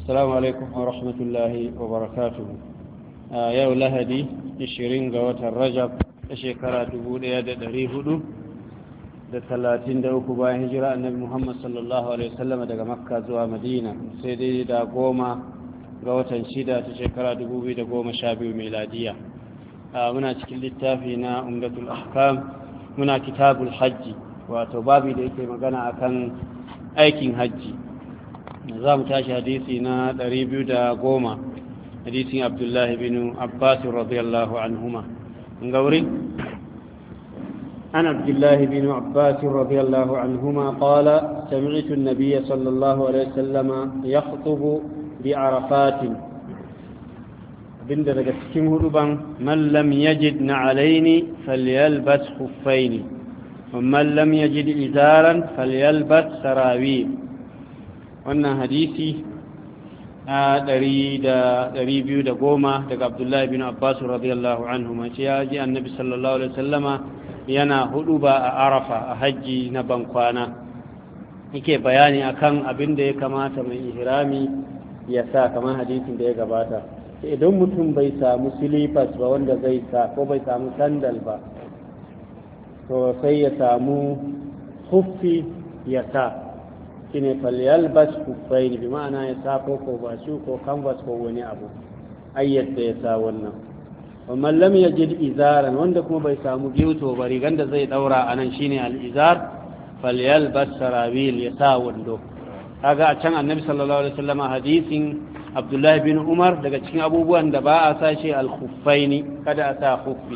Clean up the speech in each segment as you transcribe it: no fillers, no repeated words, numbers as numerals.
السلام عليكم ورحمة الله وبركاته. يا لهدي 20 ga watan Rajab a shekara 1433 bayan hijira annabi Muhammad sallallahu alaihi wasallam daga Makka zuwa Madina, sai dai da 10 ga watan 6 ta shekara 2012 miladiya. Muna cikin littafi na Umdatul Ahkam, muna kitabul hajji, wato babi da yake magana akan aikin hajji. za mu tashi hadisi na 210 hadisin Abdullahi bin Abbas radiyallahu anhuma. Ngauri an Abdullahi bin Abbas radiyallahu anhuma qala sami'tu an-nabiy sallallahu alaihi wasallam yakhutubu bi Arafat. Abinda daga cikin huduban, man lam yajid na'alaini falyalbas khuffaini wa man lam yajid izaran falyalbas sarawil. Wannan hadisi a 210 daga Abdullahi bin Abbas radiyallahu anhu mace ya ji annabi sallallahu alaihi wasallama yana huduba a Arafa a hajji na bankwana, yake bayani akan abin da ya kamata mai ihrami ya sa, kamar hadisin da ya gabata. Idan mutum bai samu silifas ba wanda zai sa, ko bai samu sandal ba, to sai ya samu huffi ya sa, shine falyalbas khuffaini, bi ma'ana ya sa ko bashu ko canvas ko wani abu, ayyadda ya sa wannan. Amma lam yajid izaran, wanda kuma bai samu giyuto ba, rigan da zai daura anan shine al-izar, falyalbas sarawil, ya sa wando. Kaga a can annabi sallallahu alaihi wasallam hadisin Abdullahi bin Umar, daga cikin abubuwan da ba a sa shi al-khuffaini, kada a sa khuffi,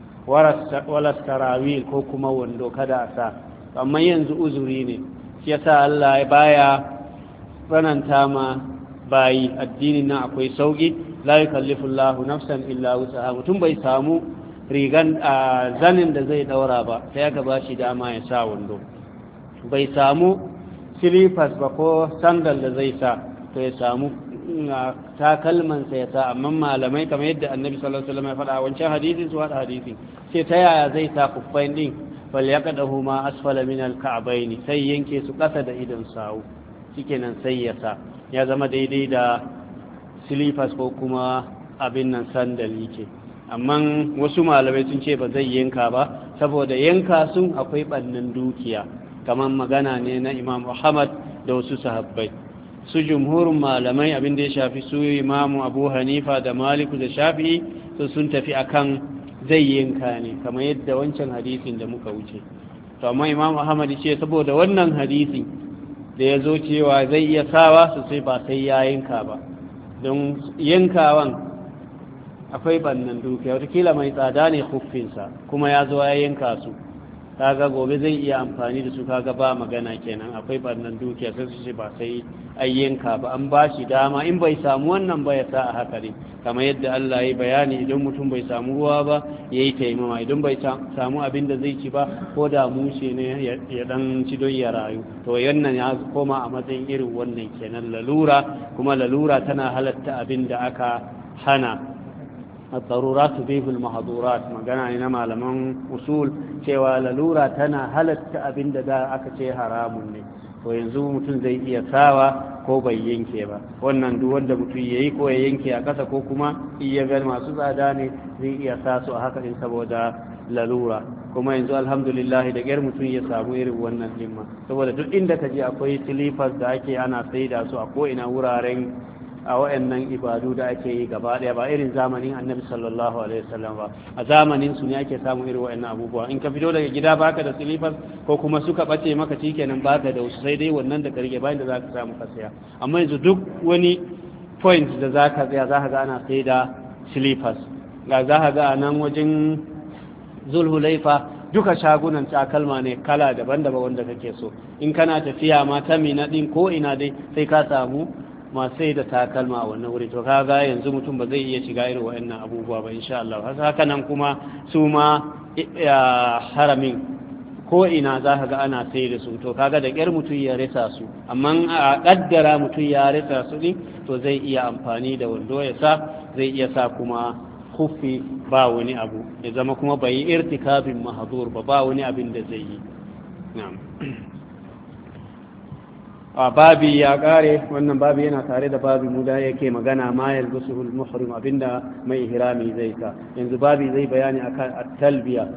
wala sarawil ko kuma wando kada a sa. Amma yanzu uzuri ne, yasa Allah ya baya tsananta ma bayi, addinin nan akwai sauki, la yukallifu Allahu nafsan illa wusaha. Mutum bai samu rigan zanin da zai daura ba, sai aka ba shi dama ya sa wando. Bai samu slippers ba ko sandal da zai sa, to ya samu takalman sa ya sa. Amma malamai, kamar yadda annabi sallallahu alaihi wasallam ya faɗa wancan hadisin su hada hadisi, sai ta yaya zai sa kuffain din, falyaqadahu ma asfala min al-ka'bayn, sai yanke su kasa da idan sawu, shikenan sai ya sa, ya zama daidai da slippers ko kuma abin nan sandal yake. Amma wasu malamai sun ce ba zai yanka ba, saboda yanka sun akwai bannan dukiya, kamar magana ne na Imam Ahmad da wasu sahabbai. Su jumhurin malamai, abin da ya shafi su Imam Abu Hanifa da Malik da Shafi'i, sun tafi akan zai yanka ne, kamar yadda wancan hadisin da muka wuce. To amma Imam Ahmad ce saboda wannan hadisi da ya zo cewa zai iya sawa su, sai ba sai ya yanka ba, don yankawan akwai bannan dukiya, watakila mai tsada ne huffinsa kuma ya zo ya yanka su, kaga gobe zai iya amfani da su, kaga ba magana kenan, akwai bannan dukiya, sai su ce ba sai ai yanka ba. An ba shi dama in bai samu wannan ba ya sa a haka ne, kamar yadda Allah ya yi bayani, idan mutum bai samu ruwa ba ya yi taimama, idan bai samu abin da zai ci ba, ko da mushe ne ya dan ci don ya rayu, to yannan ya koma a matsayin irin wannan kenan lalura. Kuma lalura tana halatta abin da aka hana. الضرورات تبيح المحظورات, magana ne na malaman usul cewa lalura tana halatta abin da aka ce haramun ne, to yanzu mutum zai iya sawa ko bai yanke ba. Wannan duk wanda mutum yayi ko ya yanke a ƙasa, ko kuma iya ga masu tsada ne zai iya sa su a haka din saboda lalura. Kuma yanzu alhamdulillah da ƙyar mutum ya samu irin wannan dimma, saboda duk inda ka je akwai slippers da ake ana saida su a ko ina wuraren a wayannan ibadu da ake yi gaba daya, ba irin zamanin annabi sallallahu alaihi wasallam ba. A zamanin su ne ake samu irin wayannan abubuwa. In ka fito daga gida baka da slippers ko kuma suka bace maka, shikenan baka da wasu, sai dai wannan da karge bayan da zaka samu ka saya. Amma yanzu duk wani point da zaka tsaya zaka ga ana sai da slippers. Ga zaka ga nan wajen Zulhulaifa duka shagunan takalma ne kala daban-daban wanda kake so. In kana tafiya ma ta Mina din ko ina dai sai ka samu masu sai da takalma a wannan wuri. To kaga yanzu mutum ba zai iya shiga irin waɗannan abubuwa ba insha Allah. Haka nan kuma su ma haramin ko ina za ka ga ana sai da su, to kaga da ƙyar mutum ya rasa su. Amma a ƙaddara mutum ya rasa su ɗin, to zai iya amfani da wando ya sa, zai iya sa kuma kufi ba wani abu, ya zama kuma bai yi irtikabin mahzur ba wani abin da zai yi. Na'am. a babi ya kare. Wannan babi yana tare da babi mu da yake magana ma yalbisuhul muhrim, abinda mai ihrami zai ka. Yanzu babi zai bayani akan at-talbiya.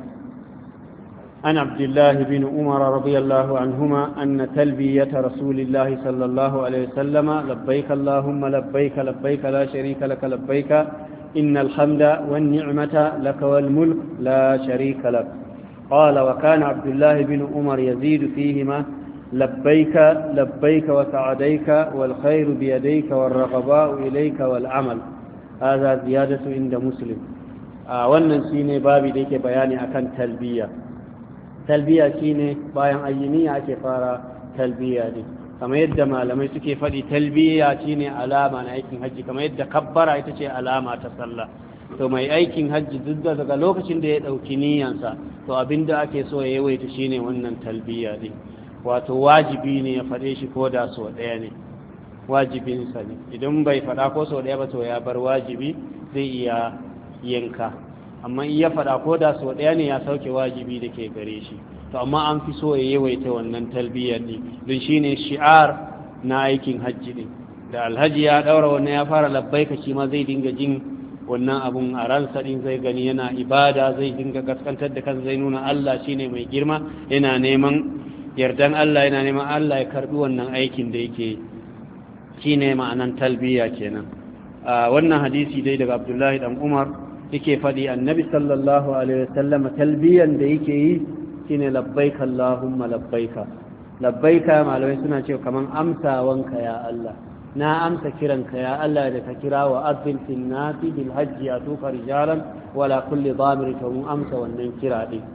an abdullah bin umar radiyallahu anhuma anna talbiyata rasulillahi sallallahu alaihi wasallama labbaik allahumma labbaik labbaik la sharika lak labbaik innal hamda wan ni'mata lak wal mulk la sharika lak. qala wa kana abdullah bin umar yazid fihima لبيك لبيك وسعديك والخير بيديك والرغباء إليك والعمل. هذا زيادة عند مسلم. wannan shine babi da yake bayani akan talbiya. Talbiya shine bayan ayyiniya ake fara talbiya din, kamar yadda malamai suke faɗi talbiya shine alama na aikin hajji, kamar yadda kabbara ita ce alama ta sallah. To mai aikin hajji duk daga lokacin da ya ɗauki niyyansa, to abinda ake so ya yawaita shine wannan talbiya din. Wato wajibi ne ya faɗe shi ko da sau ɗaya ne, wajibinsa ne. Idan bai faɗa ko sau ɗaya ba to ya bar wajibi, zai iya yanka. Amma in ya faɗa ko da sau ɗaya ne ya sauke wajibi da ke gare shi. To amma an fi so ya yawaita wannan talbiyar ne, don shi ne shi'ar na aikin hajji ne. Da alhaji ya ɗaura wannan ya fara labbaika, shi ma zai dinga jin wannan abun a ransa ɗin, zai gani yana ibada, zai dinga gaskantar da kan, zai nuna Allah shine mai girma, yana neman yardan Allah, yana neman Allah ya karbi wannan aikin da yake. Shine ma'anan talbiya kenan. Wannan hadisi dai daga Abdullahi dan Umar yake faɗi annabi sallallahu alaihi wasallam talbiyan da yake yi shine labbaika Allahumma labbaika. Labbaika malamai suna cewa kaman amsawanka ya Allah, na amsa kiranka ya Allah da ka kira wa azzin fil nasi bil hajji atuka rijalan wala kulli damir, to mun amsa wannan kira din.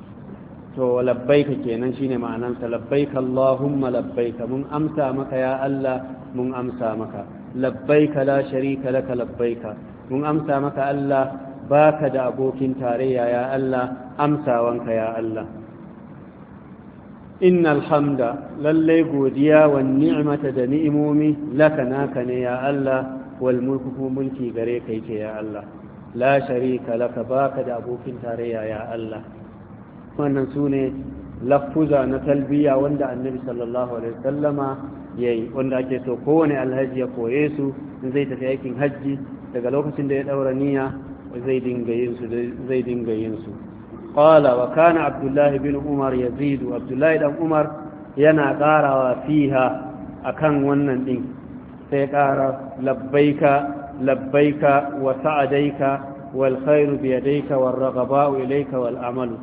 To labbaika kenan shine ma'anansa, labbaika Allahumma labbaika, mun amsa maka ya Allah, mun amsa maka. Labbaika la sharika laka labbaika, mun amsa maka Allah, baka da abokin tarayya ya Allah, amsawanka ya Allah. Innal hamda, lalle godiya wa ni'mata da ni'imomi laka naka ne ya Allah, wal mulku kuma mulki gare kai ke ya Allah. La sharika laka, baka da abokin tarayya ya Allah. Wannan su ne lafuza na talbiya wanda annabi sallallahu alaihi wasallama ya yi, wanda ake so kowane alhaji ya koye su in zai tafi aikin hajji. Daga lokacin da ya daura niyya zai dinga yin su. Qala wa kana abdullahi bin umar yazidu, abdullahi dan umar yana karawa fiha akan wannan din, sai kara labbaika labbaika wa sa'adaika wal khairu bi yadayka war raghaba'u ilayka wal amalu.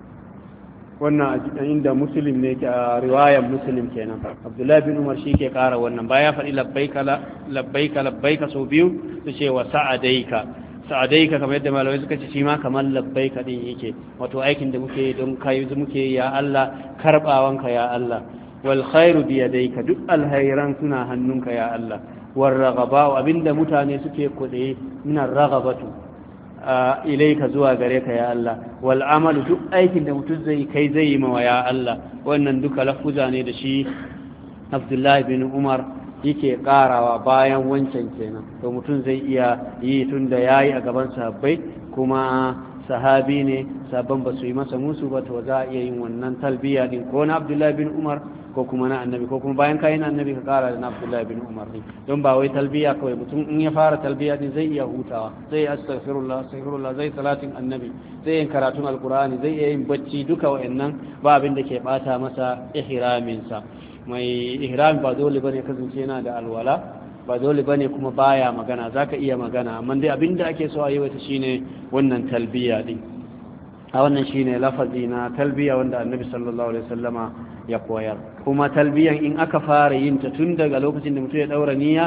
Wannan inda muslim ne ke a riwayar muslim kenan. Abdullahi bin umar shi ke kara wannan, baya faɗi labbaika labbaika sau biyu su ce wa sa'adaika kamar yadda malamai suka ce shi ma kamar labbaika din yake, wato aikin da muke don kai muke ya Allah, karbawanka ya Allah. Wal khairu bi yadayka, duk alhairan suna hannunka ya Allah. War ragaba, abinda mutane suke kuɗe minar ragabatu ilaika zuwa gare ka ya Allah. Wal amalu, duk aikin da mutum zai kai zai yi mawa ya Allah. Wannan duka lafuza ne da shi Abdullahi bin Umar yake karawa bayan wancan kenan. To mutum zai iya yi tun da yayi a gaban sahabbai, kuma sahabi ne, sabon ba su yi masa musu ba, to za a iya yin wannan talbiya din ko na Abdullahi bin Umar ko kuma na annabi, ko kuma bayan kayan annabi ka kara da na Abdullahi bin Umar din. Don ba wai talbiya kawai, mutum in ya fara talbiya din zai iya hutawa, zai astaghfirullah, zai salatin annabi, zai yin karatun alqur'ani, zai iya yin bacci, duka wayannan ba abin da ke bata masa ihramin sa. Mai ihram ba dole bane kasance yana da alwala, ba dole bane kuma baya magana, zaka iya magana, amma dai abin da ake so a yi wata shine wannan talbiya din. A wannan shine lafazi na talbiya wanda annabi sallallahu alaihi wasallama ya koyar. Kuma talbiyan in aka fara yin ta tun daga lokacin da mutum ya daura niyya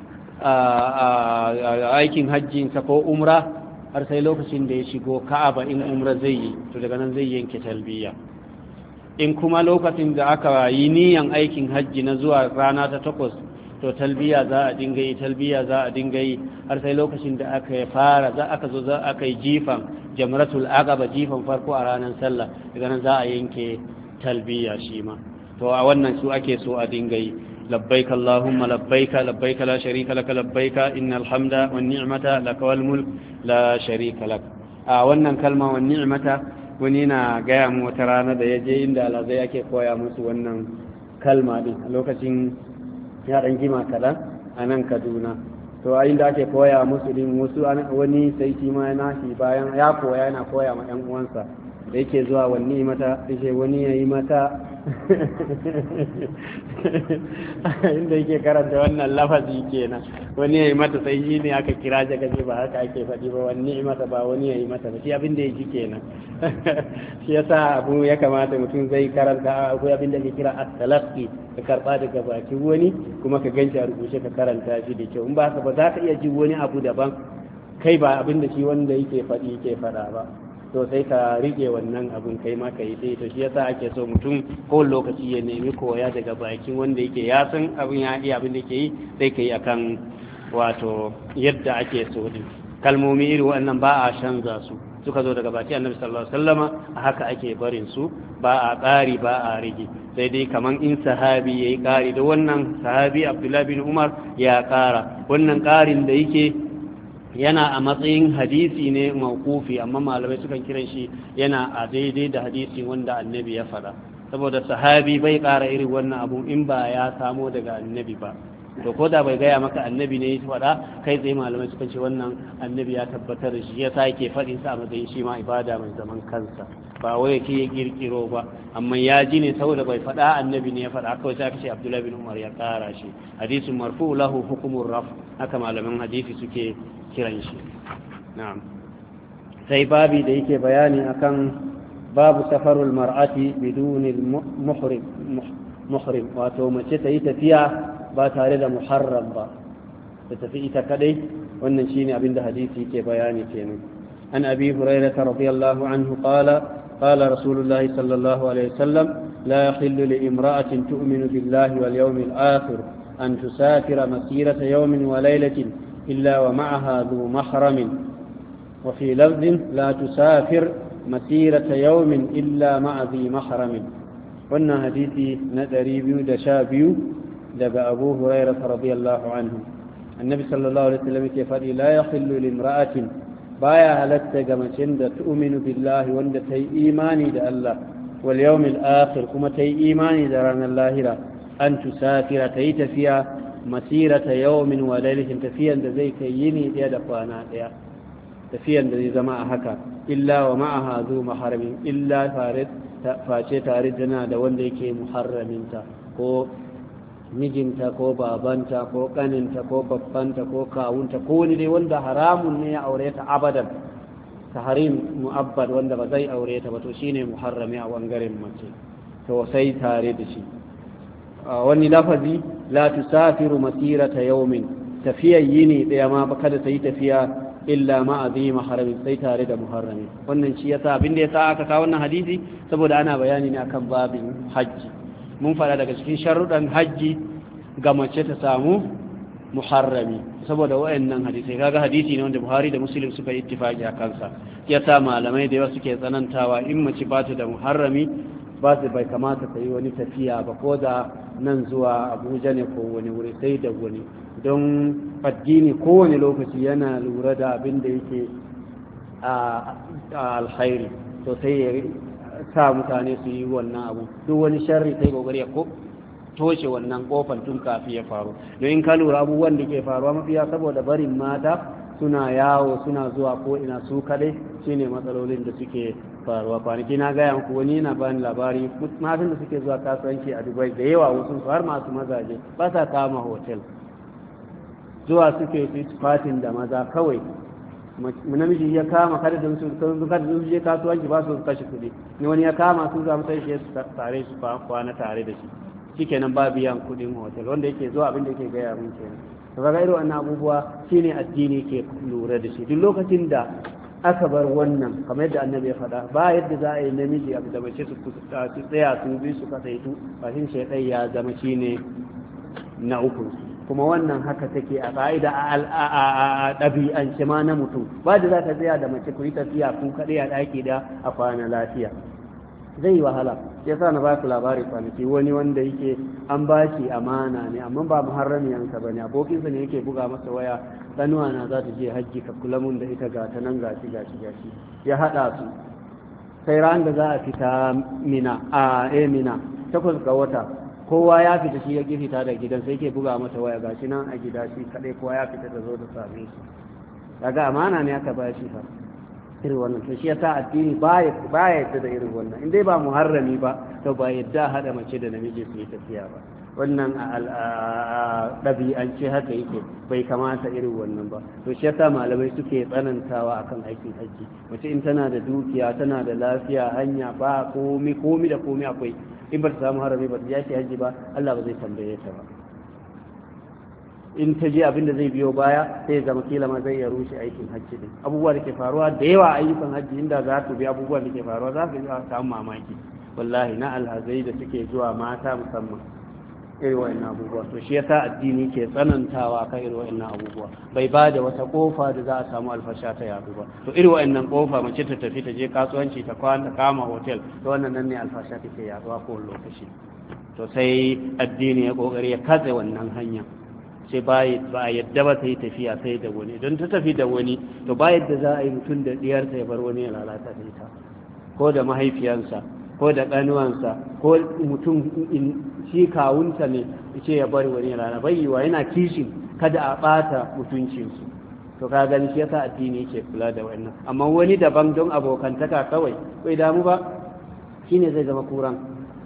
a aikin hajjinsa ko umra, har sai lokacin da ya shigo Ka'aba in umra zai yi, to daga nan zai yanke talbiya. In kuma lokacin da aka yi niyan aikin hajji na zuwa rana ta 8, to talbiya za a dinga yi har sai lokacin da aka fara aka yi jifan jamratul aqaba, jifan farko a ranar sallah, daga nan za a yanke talbiya shi ma. To a wannan su ake so a dinga yi. labbaik allahumma labbaik labbaik la sharika lak labbaik innal hamda wan ni'mata lak wal mulk la sharika lak. A wannan kalma wan ni'mata, wani na gaya mu wata rana da yaje inda alazai ake koya musu wannan kalma din, a lokacin ya ɗan jima kaɗan a nan Kaduna. To a inda ake koya musu din wasu wani sai shi ma yana shi bayan ya koya yana koya ma ɗan uwansa da yake zuwa wani mata yace wani yayi mata inda yake karanta wannan lafazi kenan wani yayi mata sai shi ne aka kira shi kace ba haka ake faɗi ba wani mata ba wani yayi mata ba shi abin da yake kenan shi yasa abu ya kamata mutum zai karanta akwai abin da ke kira at-talaqqi ka karba daga bakin wani kuma ka ganci a rubuce ka karanta shi da kyau in ba haka ba za ka iya ji wani abu daban kai ba abin da shi wanda yake faɗi yake faɗa ba to sai ka rike wannan abun kai ma ka yi sai to shi yasa ake so mutum ko lokaci ya nemi koya daga bakin wanda yake ya san abin ya iya abin da yake yi sai ka yi akan wato yadda ake so din kalmomi irin wannan ba a canza su suka zo daga baki annabi sallallahu alaihi wasallama a haka ake barin su ba a ƙari ba a rage sai dai kaman in sahabi yayi ƙari da wannan sahabi Abdullah bin Umar ya ƙara wannan ƙarin da yake yana a matsayin hadisi ne mawqufi amma malamai sukan kiran shi yana a daidai da hadisi wanda annabi ya faɗa saboda sahabi bai ƙara irin wannan abu in ba ya samo daga annabi ba to ko da bai gaya maka annabi ne ya faɗa kai tsaye malamai sukan ce wannan annabi ya tabbatar da shi ya sake faɗin sa a matsayin shi ma ibada mai zaman kansa ba wai yake ya kirkiro ba amma ya ji ne saboda bai faɗa annabi ne ya faɗa kawai sai aka ce Abdullah bin Umar ya ƙara shi hadisin marfu lahu hukumur raf haka malaman hadisi suke kiran shi na'am sai babi da yake bayani akan babu safarul mar'ati bidunil muhrim wato mace ta yi tafiya ba tare da muharram ba ta tafi ita kadai wannan shine abinda hadisi yake bayani kenan an abi hurairah radiyallahu anhu qala qala rasulullah sallallahu alaihi wasallam la yahillu li imra'atin tu'minu billahi wal yawmil akhir an tusafira masirata yawmin wa laylatin إلا ومعها ذو محرم وفي لفظ لا تسافر مسيرة يوم إلا مع ذي محرم قلنا حديثي ندري بيو دشابيو دب أبو هريرة رضي الله عنه النبي صلى الله عليه وسلم يقول لا يحل لامرأة بايا هلت جمشن تؤمن بالله وند تي إيماني دا الله واليوم الآخر كما تي إيماني دران الله أن تسافر تيت فيها masirata yawmin wa lailatin tafiyan da zai kai yini daya da kwana daya tafiyan da zai zama a haka illa wa ma'aha zu maharamin illa face tare da wanda yake muharraminta ko mijinta ko babanta ko kaninta ko babbanta ko kawunta ko wani dai wanda haramun ne ya aure ta abadan tahrim mu'abbad wanda ba zai aure ta ba to shine muharrami a bangaren mace to sai tare da shi wani lafazi la tusafiru masirata yawmin tafiya yini daya ma ba kada ta yi tafiya illa ma azima harami sai tare da muharrami wannan shi yasa abin da yasa aka kawo wannan hadisi saboda ana bayani ne akan babin hajji mun fara daga cikin sharuɗan hajji ga mace ta samu muharrami saboda wayannan hadisi kaga hadisi ne wanda Buhari da Muslim suka yi ittifaqi a kansa yasa malamai da yawa suke tsanantawa in mace ba ta da muharrami ba su bai kamata ta yi wani tafiya ba ko da nan zuwa Abuja ne ko wani wuri sai da wani don addini kowane lokaci yana lura da abin da yake a alkhairi to sai ya sa mutane su yi wannan abu duk wani sharri sai kokari ya toshe wannan kofar tun kafin ya faru don in ka lura abubuwan da ke faruwa mafiya saboda barin mata suna yawo suna zuwa ko ina su kadai shine matsalolin da suke faruwa kwanaki na gaya muku wani yana bani labari matan da suke zuwa kasuwanci a Dubai da yawa wasu har masu mazaje ba sa kama hotel zuwa suke su fatin da maza kawai namiji ya kama kada da su je kasuwanci ba su kashe kuɗi ne wani ya kama su za mu sai shi su tare su kwana tare da shi shikenan ba biyan kuɗin hotel wanda yake zuwa abin da yake gaya mun kenan to kaga irin wannan abubuwa shine addini ke lura da shi duk lokacin da aka bar wannan kamar yadda annabi ya faɗa ba yadda za a yi namiji abu da mace su tsaya su bi su kasaitu fashin shaidan ya zama shine na uku kuma wannan haka take a ƙa'ida a ɗabi'ance ma na mutum ba da za ka tsaya da mace ku yi tafiya ku kaɗai a ɗaki da a kwana lafiya zai yi wahala ya sa na ba ku labari kwanaki wani wanda yake an ba shi amana ne amma ba muharramiyansa ba ne abokinsa ne yake buga masa waya ɗanuwa na za ta je hajji ka kula mun da ita gata nan gashi ya haɗa su sai ran da za a fita mina 8 ga wata kowa ya fita shi ya ki fita da gidan sai ke buga mata waya gashi nan a gida shi kadai kowa ya fita da zo da same shi kaga amana ne aka ba shi fa irin wannan to shi yasa addini ba yadda da irin wannan in dai ba muharrami ba to ba yadda hada mace da namiji su yi tafiya ba wannan ɗabi'ance haka yake bai kamata irin wannan ba to shi yasa malamai suke tsanantawa akan aikin hajji mace in tana da dukiya tana da lafiya hanya ba komi da komi akwai in ba ta samu harami ba ta je hajji ba Allah ba zai tambaye ta ba in ta je abinda zai biyo baya sai zama kila ma zai ya rushe aikin hajji din abubuwa da ke faruwa da yawa ayyukan hajji inda za su bi abubuwa da ke faruwa za su samu mamaki wallahi na alhazai da suke zuwa mata musamman irin wa'annan abubuwa to shi yasa addini ke tsanantawa kan irin wa'annan abubuwa bai ba da wata kofa da za a samu alfasha ta yadu ba to irin wa'annan kofa mace ta tafi ta je kasuwanci ta kama hotel to wannan nan ne alfasha take yaduwa ko lokaci to sai addini ya kokari ya katse wannan hanya sai ba a yadda ba ta yi tafiya sai da wani don ta tafi da wani to ba yadda za a yi mutum da diyarsa ya bar wani ya lalata da ita ko da mahaifiyansa ko da ƙanuwansa ko mutum shi kawunta ne ce ya bari wani rana bayyiwa yana kishin kada a ɓata mutuncinsu to ka gani shi yasa addini yake kula da wannan amma wani daban don abokantaka kawai bai damu ba shine zai zama kuran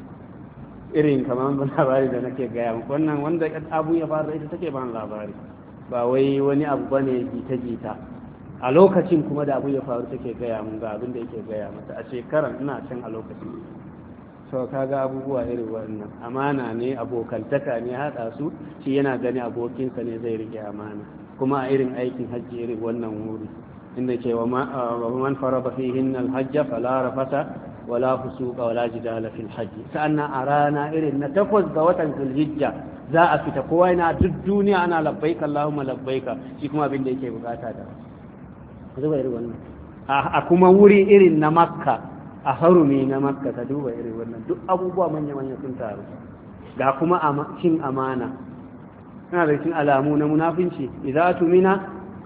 irin kamar labari da nake gaya muku wannan wanda abu ya fara ita take ban labari ba wai wani abu bane jita-jita a lokacin kuma da abu ya faru take gaya mun ga abin da yake gaya mata a shekaran ina can a lokacin so kaga abubuwa irin wannan amana ne abokantaka ne haɗa su shi yana gani abokinsa ne zai rike amana kuma a irin aikin hajji irin wannan wuri inda ke wa man faraba fihin alhajja fala rafata wala fusuqa wala jidala fil hajji sa'annan a rana irin na 8 ga watan zulhijja za a fita kowa yana duk duniya ana labbaika allahumma labbaika shi kuma abin da yake bukata da zuba irin wannan a kuma wuri irin na makka a harumi na makka ka duba irin wannan duk abubuwa manya-manya sun taru ga kuma cin amana yana da cin alamu na munafinci idza tumina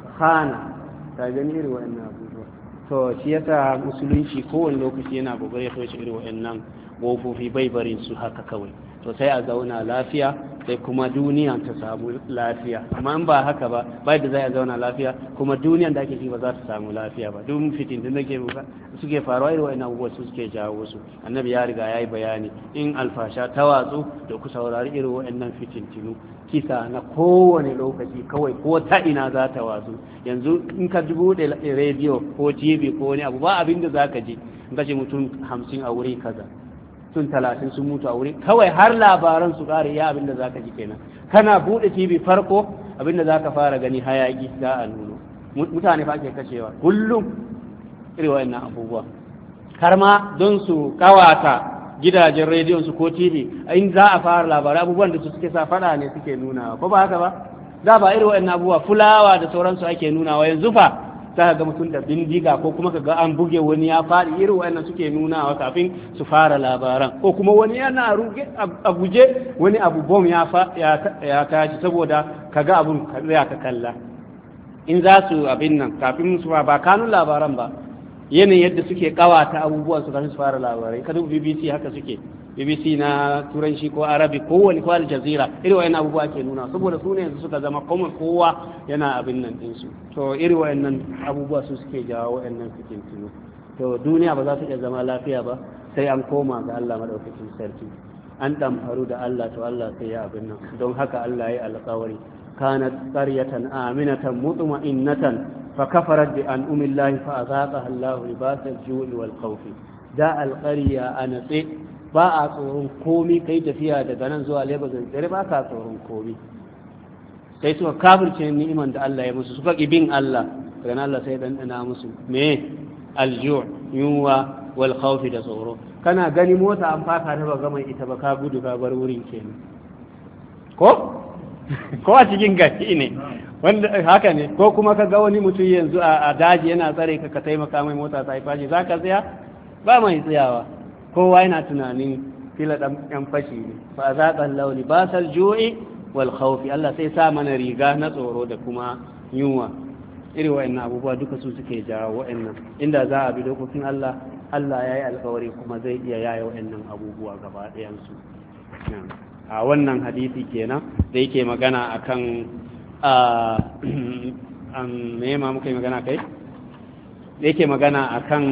khana ta gani irin wannan abubuwa to shi yasa musulunci kowane lokaci yana gogare to shi irin wannan gofofi bai barin su haka kawai to sai a zauna lafiya sai kuma duniya ta samu lafiya amma in ba haka ba bai da zai zauna lafiya kuma duniyan da ake ci ba za ta samu lafiya ba duk fitin da suke faruwa irin wa'annan abubuwa su suke jawo su annabi ya riga ya yi bayani in alfasha ta watsu da ku saurari irin wa'annan fitintinu kisa na kowane lokaci kawai ko ta ina za ta watsu yanzu in ka buɗe rediyo ko tv ko wani abu ba abin da za ka ji in ka ce mutum 50 a wuri kaza tun 30 sun mutu a wuri kawai har labaran su ƙara ya abinda za ka ji kenan kana buɗe tv farko abinda za ka fara gani hayaki za a nuno mutane fa ake kashewa kullum irin wa'annan abubuwa har ma don su kawata gidajen rediyon su ko tv in za a fara labarai abubuwan da su suke sa fada ne suke nunawa ko ba haka ba da ba irin wa'annan abubuwa fulawa da sauransu ake nunawa yanzu fa za ka ga mutum da bindiga ko kuma ka ga an buge wani ya faɗi irin wa'annan suke nunawa kafin su fara labaran ko kuma wani yana a guje wani abu bom ya tashi saboda ka ga abun ka kalla in za su abin nan kafin su ba kanun labaran ba yanayin yadda suke kawata abubuwan su kafin su fara labarai ka duk BBC haka suke BBC na turanci ko arabi ko wani ko Al Jazeera irin wayannan abubuwa ke nuna saboda su ne yanzu suka zama common kowa yana abin nan din su to irin wayannan abubuwa su suke jawo wayannan fitintunu to duniya ba za ta iya zama lafiya ba sai an koma ga Allah madaukakin sarki an damfaru da Allah to Allah sai ya abin nan don haka Allah ya yi alƙawari kanat qaryatan aminatan mutma'innatan فكفرت بأنعم الله فأذاقها الله لباس الجوع والخوف da alƙarya a natse ba a tsoron komi kai tafiya daga nan zuwa Lagos da ba ka tsoron komi sai suka kafirce ni'iman da Allah ya musu suka bin Allah daga nan Allah sai dandana musu me alju' yunwa wal khawf da tsoro kana gani mota an faka ta ba gama ita ba ka gudu ka bar wurin kenan ko a cikin gashi ne wanda haka ne ko kuma ka ga wani mutum yanzu a daji yana tsare ka taimaka mai mota ta fashi za ka tsaya ba mai tsayawa kowa yana tunanin fila ɗan fashi ne fa za ka launi ba sal ju'i wal khawfi Allah sai sa mana riga na tsoro da kuma yunwa irin wa'annan abubuwa duka su suke jawo wa'annan inda za a bi dokokin Allah Allah ya yi alkawari kuma zai iya yaya wa'annan abubuwa gaba ɗayansu a wannan hadisi kenan da yake magana akan me ma muka yi magana kai da yake magana akan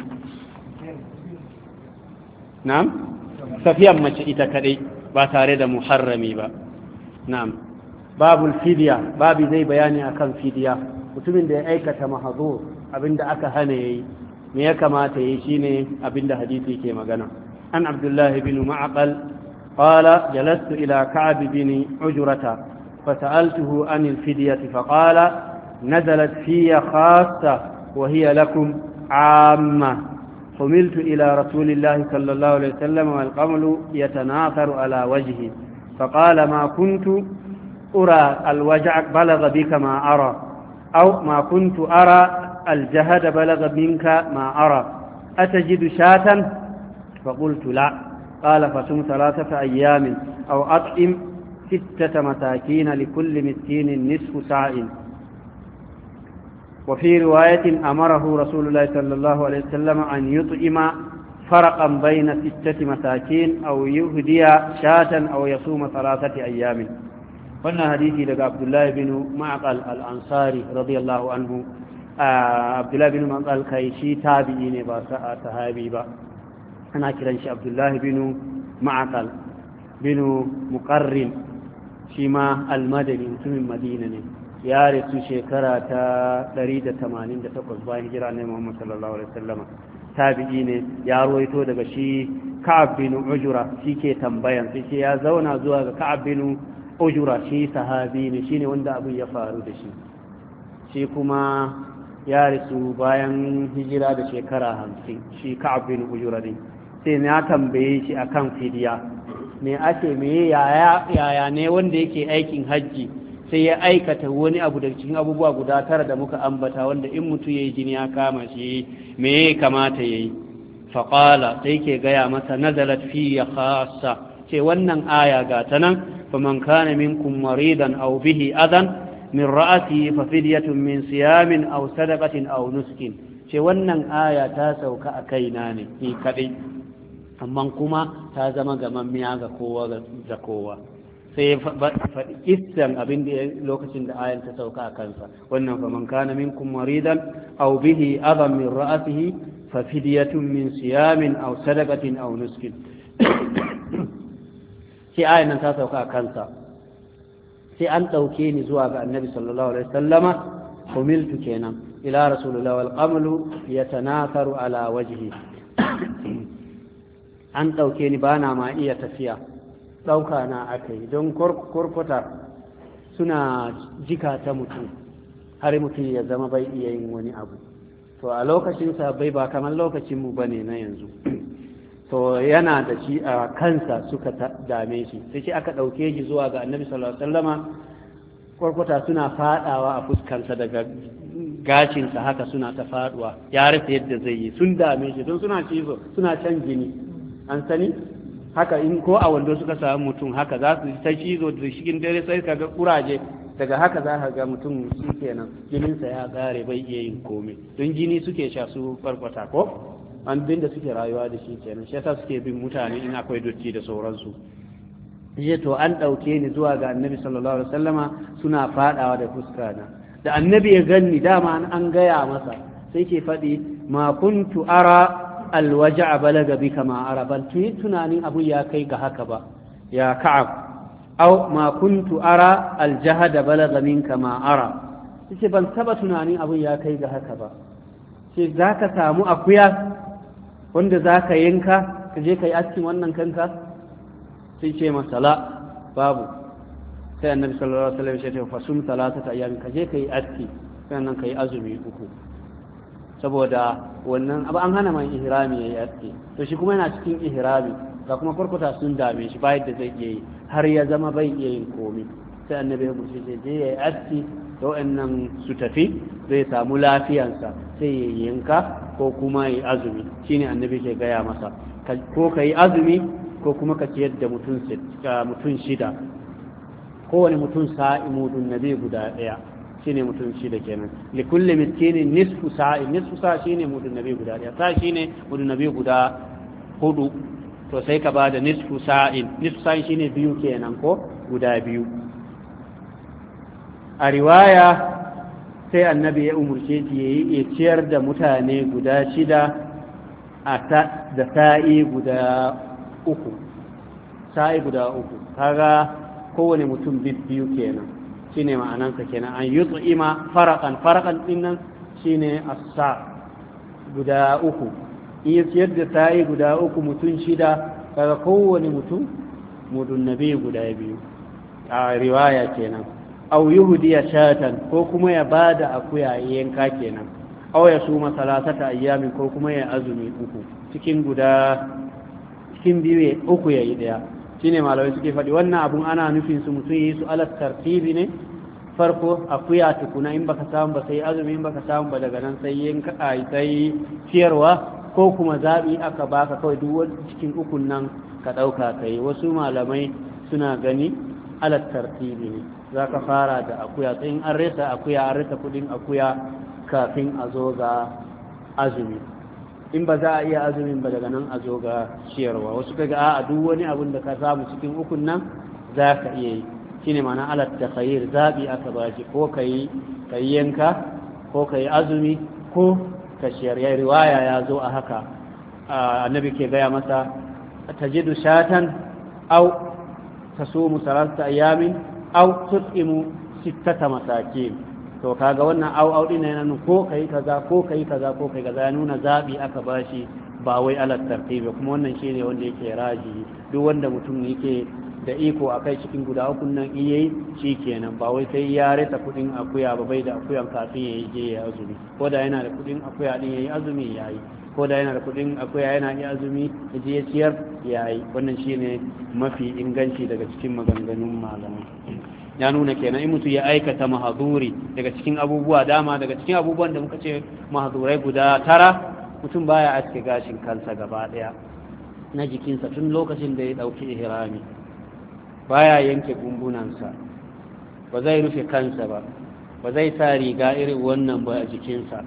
na'am safiyan mace ita kadai ba tare da muharrami ba. na'am babul fidiya, babi zai bayani akan fidiya. mutumin da ya aikata mahzur abinda aka hana yayi me ya kamata yayi shine abinda hadisi ke magana. an abdullah ibn ma'qal qala jalastu ila ka'b bin ujrata fasa'altuhu an al-fidyah faqala nazalat fiyya khassa wa hiya lakum 'amma حملت إلى رسول الله صلى الله عليه وسلم والقمل يتناثر على وجهي فقال ما كنت أرى الوجع بلغ بك ما أرى أو ما كنت أرى الجهد بلغ منك ما أرى أتجد شاة فقلت لا قال فصم 3 أيام أو أطعم 6 مساكين لكل مسكين نصف ساع. وفي رواية أمره رسول الله صلى الله عليه وسلم أن يطعم فرقا بين 6 مساكين أو يهدي شاة أو يصوم 3 أيام. قلنا حديثي لك عبد الله بن معقل الأنصاري رضي الله عنه. عبد الله بن معقل كيشي تابعين باساء صحابي با أنا كرنش عبد الله بن معقل بن مقرن شما المدني من مدينة ya rasu shekara ta 188 bayan hijira ne Muhammad sallallahu alaihi wasallam. tabi'i ne, ya ruwaito daga shi Ka'ab bin Ujra, shike tambayan sai ya zauna zuwa ga Ka'ab bin Ujra, shi sahabi ne, shine wanda abin ya faru da shi kuma ya rasu bayan hijira da shekara 50. shi Ka'ab bin Ujra ne, sai ya tambaye shi akan fidiya, me ake me yaya ne wanda yake aikin hajji sai ya aikata wani abu daga cikin abubuwa guda 9 da muka ambata, wanda in mutu yayi jini ya kama shi me ya kamata yayi. faqala sai ke gaya masa nazalat fi khassa, ce wannan aya ga ta nan, faman kana minkum maridan aw bihi adan min ra'ati fa fidyatun min siyamin aw sadaqatin aw nuskin. ce wannan aya ta sauka a kaina ne ni kadai, amma kuma ta zama gamammiya ga kowa da kowa. sai faɗi kissan abin da lokacin da ayan ta sauka a kansa. wannan fa man kana minkum maridan aw bihi adam min ra'sihi fa fidyatun min siyamin aw sadaqatin aw nuskin. sai ayan nan ta sauka a kansa, sai an ɗauke ni zuwa ga annabi sallallahu alaihi wasallama, humiltu kenan ila rasulullah wal qamlu yatanatharu ala wajhi. an ɗauke ni bana ma iya tafiya, ɗauka na aka yi don kurkuta suna jika ta mutum har mutum ya zama bai iya yin wani abu. to a lokacin bai ba kamar lokacinmu ba ne na yanzu. to yana da shi a kansa suka dame shi, sai shi aka ɗauke shi zuwa ga annabi sallallahu alaihi wasallama. kurkuta suna faɗawa a fuskansa daga gashinsa haka suna ta faɗuwa, ya rasa yadda zai yi, sun dame shi don suna cizo suna can jini an sani haka. in ko a wando suka samu mutum haka za su ta cizo da cikin dare, sai ka ga kuraje daga haka za ka ga mutum shi kenan jininsa ya tsare bai iya yin komai, don jini suke sha su farfata ko an bin da suke rayuwa da shi kenan, shi yasa suke bin mutane in akwai dotti da sauransu. je to an ɗauke ni zuwa ga annabi sallallahu alaihi wasallama, suna faɗawa da fuska na. da annabi ya ganni dama an gaya masa, sai ke faɗi ma kuntu ara alwaja balaga bika ma ara, ban tunanin abu ya kai ga haka ba ya Ka'ab. aw ma kuntu ara aljahada balaga minka ma ara, yace ban taba tunanin abu ya kai ga haka ba. sai zaka samu akuya wanda zaka yanka ka je kai askin wannan kanka? sai ce masala babu. sai annabi sallallahu alaihi wasallam ya ce fasum 3 ayyam, ka je kai aski sannan kai azumi 3, saboda wannan abu an hana mai ihrami yayi aski. to shi kuma yana cikin ihrami ga kuma kurkuta sun dame shi ba yadda zai iya yi, har ya zama bai iya yin komai. sai annabi ya bushe je yayi aski, to wannan su tafi zai samu lafiyansa, sai ya yanka ko kuma yayi azumi. shine annabi ke gaya masa ko kai azumi ko kuma ka ciyar da mutum 6, kowane mutum sa'i mudun nabi guda 1, shine mutum 6 kenan. li kulli miskinin nisfu sa'i shine mudun nabi guda 1, sa shine mudun nabi guda 4. to sai ka bada nisfu sa'in shine biyu kenan ko guda biyu. A riwaya sai annabi ya umurce shi ya ciyar da mutane guda 6 da sa'i guda 3 kaga kowane mutum biyu kenan shine ma'anansa kenan an yut'ima faraqan dinnan shine as-sa guda 3 iya ciyar da sa'i guda 3 mutum 6 kaga kowane mutum mudun nabi guda 2 a riwaya kenan aw yuhdiya shatan ko kuma ya bada akuya yanka kenan aw ya suma salasata ayyamin ko kuma ya azumi 3 cikin biyu 3 yayi daya shine malamai suke faɗi wannan abun ana nufin su mutum yi su alat tartibi ne farko akuya tukuna in baka samu ba sai azumi in baka samu ba daga nan sai yanka sai ciyarwa ko kuma zabi aka baka kawai duk wani cikin ukun nan ka dauka kai wasu malamai suna gani alat tartibi ne zaka fara da akuya sai in an rasa kudin akuya kafin a zo ga azumi in ba za a iya azumin ba daga nan a zo ga ciyarwa wasu kaga a duk wani abun da ka samu cikin ukun nan za ka iya yi shine ma'ana alat takhayyir zabi aka ba shi ko kai yanka ko kai azumi ko ka ciyar ya riwaya ya zo a haka annabi ke gaya masa tajidu shatan aw tasumu salasata ayamin aw tut'imu 6 masakin to kaga wannan au din yana ko kai kaza ya nuna zabi aka bashi ba wai alat tartibi kuma wannan shine wanda yake raji duk wanda mutum yake da iko akai cikin guda uku nan iyayi shikenan ba wai sai ya rasa kudin akuya ba bai da akuyan kafin yayi je ya azumi ko da yana da kudin akuya din yayi azumi yayi ko da yana da kudin akuya yana yi azumi je ya ciyar yayi wannan shine mafi inganci daga cikin maganganun malamai ya nuna kenan in mutum ya aikata mahaduri daga cikin abubuwa dama daga cikin abubuwan da muka ce mahadurai guda 9 mutum baya aske gashin kansa gaba daya na jikinsa tun lokacin da ya dauki ihrami baya yanke gumbunansa ba zai rufe kansa ba zai sa riga irin wannan ba a jikinsa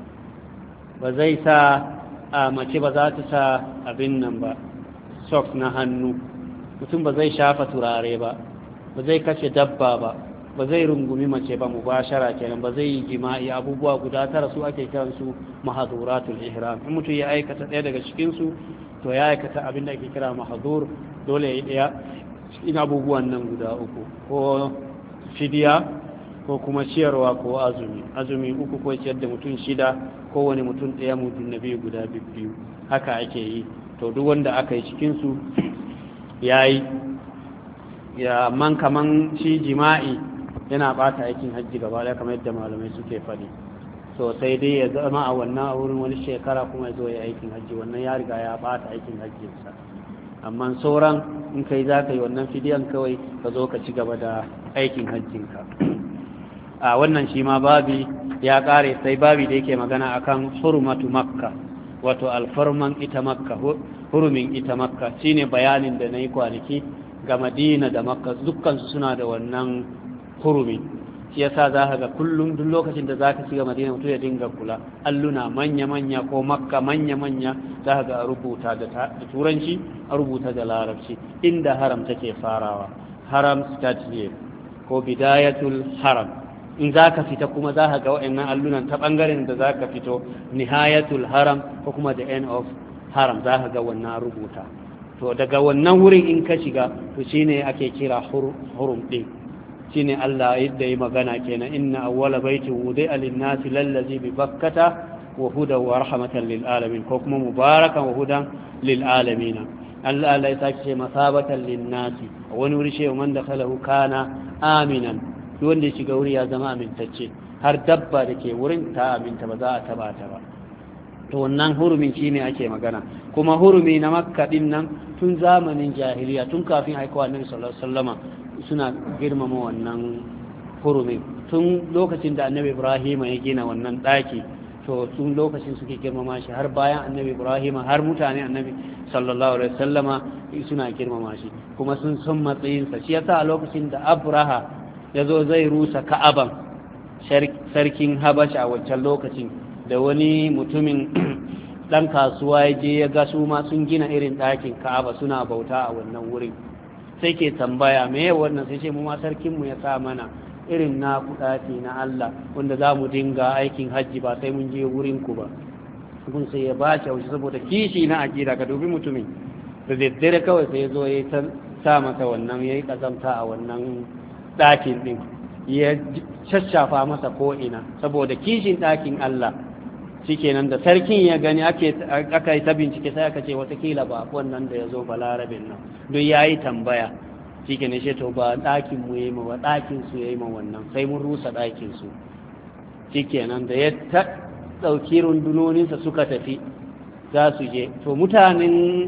ba zai sa a mace ba za ta sa abin nan ba socks na hannu mutum ba zai shafa turare ba zai kashe dabba ba zai rungumi mace ba mubashara kenan ba zai yi jima'i abubuwa guda 9 su ake kiran su mahaduratul ihram in mutum ya aikata ɗaya daga cikin su to ya aikata abin da ake kira mahadur dole ya yi ɗaya cikin abubuwan nan guda 3 ko fidiya ko kuma ciyarwa ko azumi 3 ko ciyar da mutum 6 ko wani mutum ɗaya mutum nabi guda 2 haka ake yi to duk wanda aka yi cikin su yayi ya man kaman shi jima'i yana bata aikin hajji gaba da kamar yadda malamai suke faɗi so sai dai ya zama a wannan wurin wani shekara kuma ya zo ya aikin hajji wannan ya riga ya bata aikin hajjinsa amma sauran in kai za ka yi wannan fidiyan kawai ka zo ka ci gaba da aikin hajjinka a wannan shi ma babi ya kare sai babi da yake magana akan hurmatu makka wato alfarman ita makka hurumin ita makka shine bayanin da na yi kwanaki ga madina da makka dukkansu suna da wannan hurumi shi yasa za ka ga kullum duk lokacin da za ka shiga madina mutum ya dinga kula alluna manya-manya ko makka manya-manya za ka ga a rubuta da turanci a rubuta da larabci inda haram take farawa haram start here ko bidayatul haram in za ka fita kuma za ka ga wa'annan allunan ta ɓangaren da za ka fito nihayatul haram ko kuma the end of haram za ka ga wannan rubuta to daga wannan wurin in ka shiga to shine ake kira hurum din shine Allah yadda yi magana kenan inna awwala baitin wudi'a lin-nasi lallazi bi bakkata wa hudan wa rahmatan lil alamin ko kuma mubarakan wa hudan lil alamin Allah ya sake ce masabatan lin-nasi wani wuri shi man dakhalahu kana aminan duk wanda ya shiga wuri ya zama amintacce har dabba da ke wurin ta aminta ba za a taba ta ba to wannan hurumin shine ake magana kuma hurumi na makka din nan tun zamanin jahiliya tun kafin aikowa annabi sallallahu alaihi wasallama suna girmama wannan hurumin tun lokacin da annabi ibrahim ya gina wannan daki to tun lokacin suke girmama shi har bayan annabi ibrahim har mutane annabi sallallahu alaihi wasallama suna girmama shi kuma sun san matsayinsa shi yasa a lokacin da abraha ya zo zai rusa ka'aban sarkin habasha a wancan lokacin da wani mutumin dan kasuwa ya je ya ga su ma sun gina irin ɗakin Ka'aba suna bauta a wannan wurin sai ke tambaya me ya wannan sai ce mu ma sarkin mu ya sa mana irin na kuɗaɗe na Allah wanda za mu dinga aikin hajji ba sai mun je wurin ku ba kun sai ya ba shi saboda kishi na akida ka dubi mutumin da daddare kawai sai ya zo ya sa masa wannan ya yi kazamta a wannan ɗakin ɗin ya shashafa masa ko'ina saboda kishin ɗakin Allah shikenan da sarkin ya gani aka yi ta bincike sai aka ce watakila ba wannan da ya zo balarabin nan don ya yi tambaya shikenan shi to ba ɗakin mu ya yi ma ba ɗakin su ya yi ma wannan sai mun rusa ɗakin su shikenan da ya ɗauki rundunoninsa suka tafi za su je to mutanen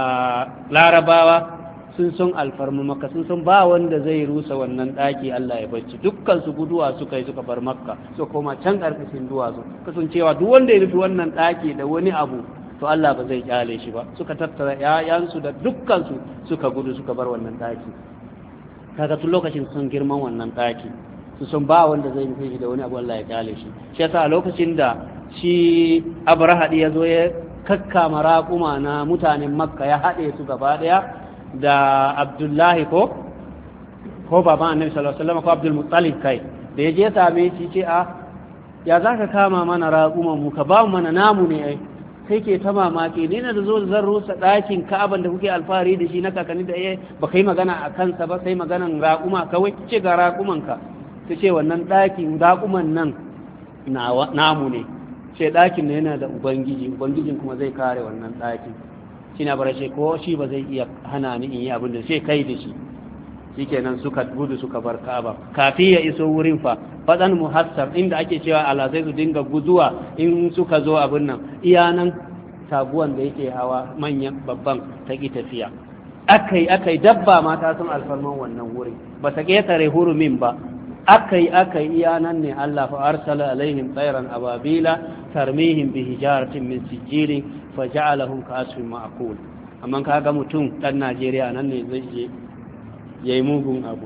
larabawa sun san alfarma maka sun san ba wanda zai rusa wannan ɗaki Allah ya bacci dukkan su guduwa suka yi suka bar makka so koma can ƙarƙashin duwatsu kasancewa duk wanda ya nufi wannan ɗaki da wani abu to Allah ba zai kyale shi ba suka tattara ƴaƴansu da dukkan su suka gudu suka bar wannan ɗaki kaga tun lokacin sun girman wannan ɗaki su san ba wanda zai nufi shi da wani abu Allah ya kyale shi shi yasa a lokacin da shi Abraha ya zo ya kakkama raƙuma na mutanen makka ya haɗe su gaba ɗaya da Abdullahi ko baban annabi sallallahu alaihi wasallam ko Abdul Muttalib kai da yaje ya same shi ce ya zaka kama mana raƙuman mu ka ba mu mana namu ne ai sai ke ta mamaki ne na da zo zan rusa ɗakin Ka'aban da kuke alfahari da shi na kakanni da ba kai magana a kansa ba sai maganan raƙuma kawai ce ga raƙuman ka ta ce wannan ɗakin raƙuman nan namu ne ce ɗakin ne yana da ubangijin kuma zai kare wannan ɗakin shi na barashe ko shi ba zai iya hana ni in yi abin da sai kai da shi shikenan suka gudu suka bar Ka'aba kafi ya iso wurin fadan muhassar inda ake cewa alazai su dinga guduwa in suka zo abin nan iya nan taguwan da yake hawa manyan babban ta ki tafiya akai dabba ma ta san alfarman wannan wurin ba ta ketare hurumin ba akai iya nan ne Allah fa arsala alaihim tayran ababila tarmihim bi hijaratin min sijilin faja'alahum ka'asfin ma'kul amma kaga mutum dan Najeriya nan ne zai je yayi mugun abu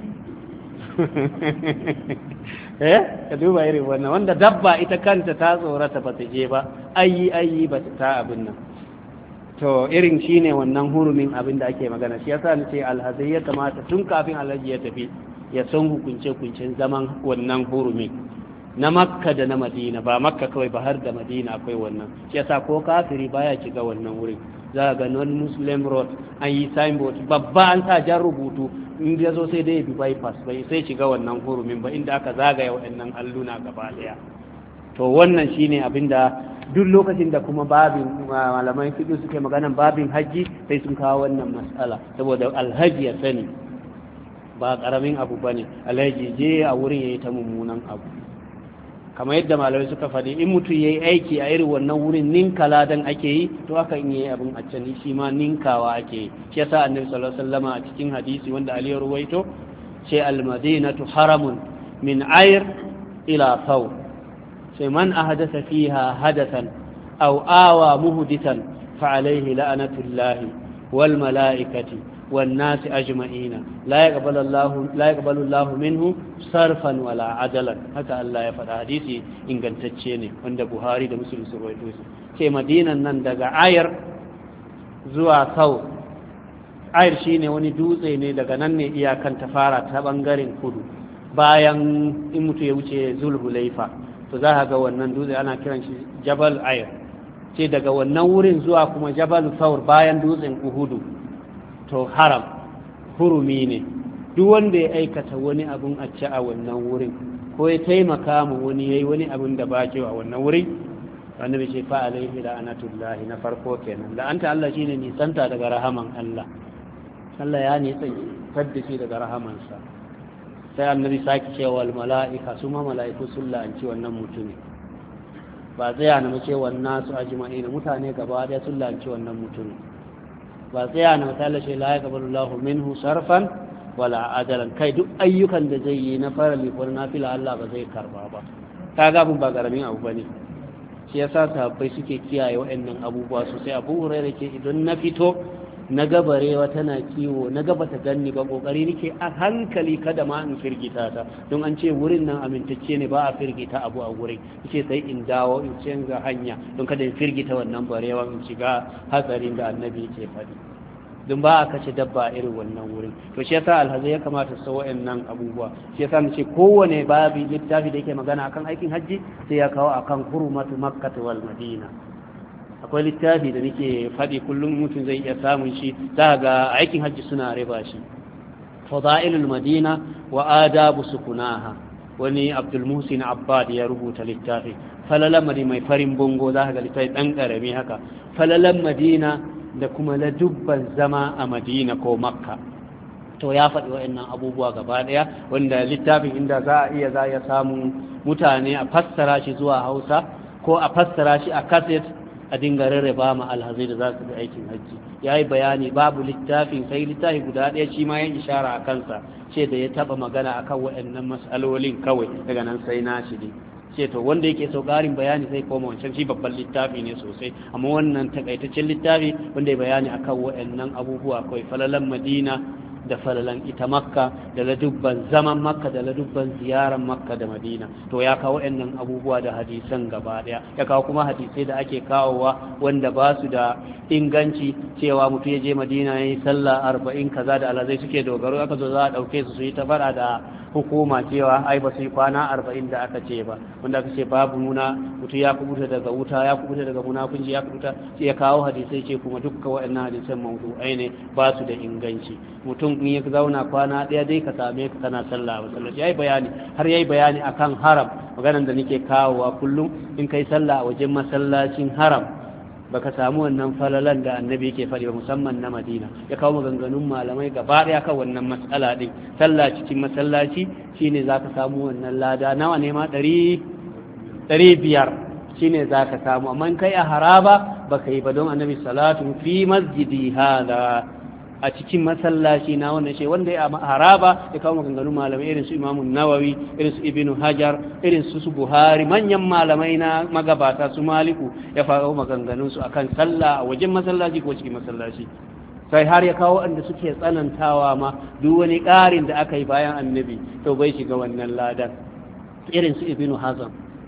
ka duba irin wannan wanda dabba ita kanta ta tsorata ba ta je ba ayi ba ta abin nan to irin shine wannan hurumin abin da ake magana shi yasa ni ce alhazai ya kamata tun kafin alhaji ya tafi ya san hukunce-hukuncen zaman wannan hurumin na makka da na madina ba makka kawai ba har da madina akwai wannan shi yasa ko kafiri baya shiga wannan wurin za ga non muslim road an yi signboard babba an sa jan rubutu in ya zo sai dai bi bypass bai sai shiga wannan hurumin ba inda aka zagaya waɗannan alluna gaba daya to wannan shine abinda duk lokacin da kuma babin malaman fiqh suke maganan babin haji sai sun kawo wannan mas'ala saboda alhaji ya sani ba karamin abu bane alhaji je a wurin yayi ta mummunan abu kamar yadda malamai suka faɗi in mutum yayi aiki a irin wannan wurin ninka ladan ake yi to aka in yayi abun a can shi ma ninkawa ake yi shi yasa annabi sallallahu alaihi wasallam a cikin hadisi wanda Ali ya ruwaito ce al-madinatu haramun min ayr ila thawr sai man ahdatha fiha hadathan aw awa muhdithan fa alayhi la'natullahi wal malaikati والناس أجمعين لا يقبل الله منه صرفا ولا عدلا هكا الله يفعل حديثي إن كان تتشيني عند بخاري ده مسلم سرويتوس كي مدينة نندق عير زوا ثور عير شيني وني دوزي ne daga nan ne iyakan ta fara ta bangaren kudu bayan in mutu ya wuce Zulhulaifa to za ka ga wannan dutse ana kiran shi Jabal Ayr ce daga wannan wurin zuwa kuma Jabal Thawr bayan dutsen Uhudu to haram hurumi ne duk wanda ya aikata wani abun a ci a wannan wurin ko ya taimaka mu wani yayi wani abun da ba ke a wannan wurin annabi ce fa alaihi la'anatullahi na farko kenan la'anta Allah shine nisanta daga rahaman Allah Allah ya nisanta shi daga rahamansa sai annabi saki cewa wal mala'ika su ma mala'iku sun la'anci wannan mutumin ba tsaya na mace wannan su ajma'ina mutane gaba daya sun la'anci wannan mutumin ba tsaya na misali shi la yaqbalu Allahu minhu sarfan wala adalan kai duk ayyukan da zai yi na farali ko na fila Allah ba zai karba ba kaga abun ba garamin abu bane shi yasa sahabbai suke kiyaye waɗannan abubuwa sosai Abu Hurairah ke idan na fito na gabarewa tana kiwo na gaba ta ganni ba kokari nake a hankali kada ma in firgita ta don an ce wurin nan amintacce ne ba a firgita abu a wurin yace sai in dawo in canza hanya don kada in firgita wannan barewa in shiga hatsarin da annabi yake faɗi don ba a kashe dabba irin wannan wurin to shi yasa alhazai ya kamata su wa'annan abubuwa shi yasa mu ce kowane babi littafi da yake magana akan aikin hajji sai ya kawo akan hurumatu makkah wal madina akwai littafi da nake faɗi kullum mutum zai iya samun shi za ga aikin hajji suna riba shi fadailul madina wa adabu sukunaha wani abdul muhsin abbad ya rubuta littafi falalan madina mai farin bongo za ga littafi dan karami haka falalan madina da kuma la dubban zama a madina ko makka to ya faɗi wa'annan abubuwa gaba ɗaya wanda littafin inda za ya samu mutane a fassara shi zuwa hausa ko a fassara shi a kaset a dinga rarraba ma alhazai da za su ga aikin hajji ya yi bayani babu littafin sai littafi guda ɗaya shi ma yin ishara a kansa ce da ya taɓa magana akan waɗannan matsalolin kawai daga nan sai na shi ne ce to wanda yake so ƙarin bayani sai koma wancan shi babban littafi ne sosai amma wannan takaitaccen littafi wanda ya bayani akan waɗannan abubuwa kawai falalan madina da falalan ita makka da ladubban zaman makka da ladubban ziyaran makka da madina to ya kawo waɗannan abubuwa da hadisan gaba ɗaya ya kawo kuma hadisai da ake kawowa wanda ba su da inganci cewa mutum ya je madina ya yi sallah 40 kaza da alazai suke dogaro aka zo za a ɗauke su yi ta fara da hukuma cewa ai ba su yi kwana 40 da aka ce ba wanda aka ce babu nuna mutum ya kubuta daga wuta ya kubuta daga munafunci ya kubuta sai ya kawo hadisai ce kuma dukkan waɗannan hadisan mawdu'ai ne ba su da inganci mutum in ya zauna kwana ɗaya dai ka same ka kana sallah a masallaci yayi bayani har yayi bayani akan haram maganar da nake kawowa kullum in kai sallah a wajen masallacin haram baka samu wannan falalan da annabi yake faɗi ba musamman na Madina ya kawo maganganun malamai gaba ɗaya kan wannan matsala din sallah cikin masallaci shine zaka samu wannan lada nawa ne ma 500 shine zaka samu amma in kai a haraba baka yi ba don annabi salatu fi masjidi hada a cikin masallaci na wannan shi wanda ya haraba ya kawo maganganun malamai irin su Imam Nawawi irin su Ibn Hajar irin su Buhari manyan malamai na magabata su Maliku ya faɗo maganganun su akan sallah a wajen masallaci ko cikin masallaci sai har ya kawo wanda suke tsanantawa ma duk wani ƙarin da aka yi bayan annabi to bai shiga wannan ladan irin su Ibn Hazm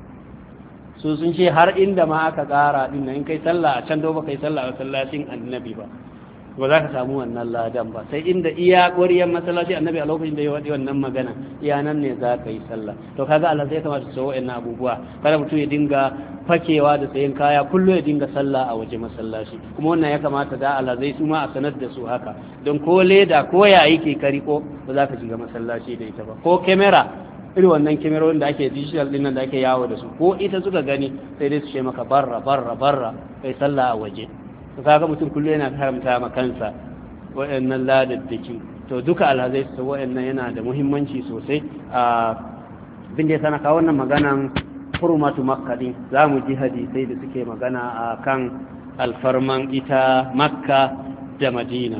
su sun ce har inda ma aka ƙara din in kai sallah a can do ba kai sallah a masallacin annabi ba ba za ka samu wannan ladan ba sai inda iya ƙwariyar masallaci annabi a lokacin da ya waɗi wannan magana iya nan ne za ka yi sallah to kaga Allah zai kamata su wa'annan abubuwa kada mutum ya dinga fakewa da sayan kaya kullum ya dinga sallah a waje masallaci kuma wannan ya kamata da Allah zai su ma a sanar da su haka don ko leda ko ya yake ka riko ba za ka shiga masallaci da ita ba ko kamera irin wannan kamerorin da ake digital din nan da ake yawo da su ko ita suka gani sai dai su ce maka barra kai sallah a waje to kaga mutum kullu yana haramta ma kansa waɗannan ladaddaki to duka alhazai su waɗannan yana da muhimmanci sosai a bin da sana kawo wannan maganan hurmatu makka din za mu ji hadisai da suke magana a kan alfarman ita makka da madina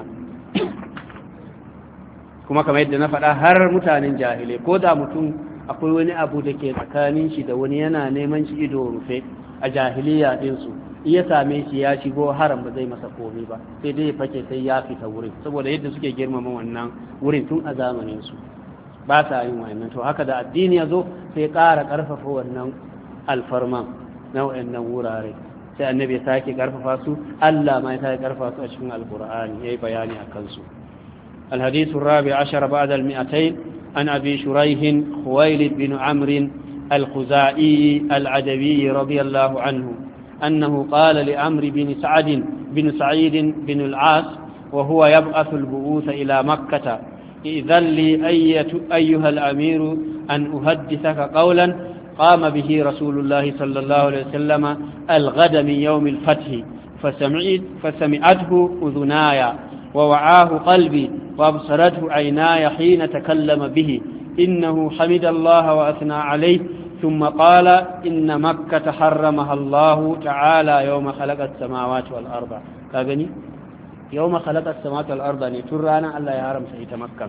kuma kamar yadda na faɗa har mutanen jahilai ko da mutum akwai wani abu da ke tsakanin shi da wani yana neman shi ido rufe a jahiliya ɗinsu iya same shi ya shigo haram ba zai masa komai ba sai dai fake sai ya fita wurin saboda yadda suke girmama wannan wurin tun a zamanin su ba sa yin wannan to haka da addini ya zo sai ƙara ƙarfafa wannan alfarman na wannan wurare sai annabi ya sake ƙarfafa su Allah ma ya sake ƙarfafa su a cikin alqur'ani yayi bayani akan su الحديث الرابع عشر بعد 200 عن أبي شريح خويلد بن عمرو الخزاعي العدوي رضي الله عنه أنه قال لعمرو بن سعيد بن العاص وهو يبعث البعوث إلى مكة إذن لي أيها الأمير أن أحدثك قولا قام به رسول الله صلى الله عليه وسلم الغد من يوم الفتح فسمعته أذناي ووعاه قلبي وأبصرته عيناي حين تكلم به إنه حمد الله وأثنى عليه ثم قال إن مكة حرمها الله تعالى يوم خلق السماوات والأرض كاغني يوم خلق السماوات والأرض ترانا الله يحرم سيد مكة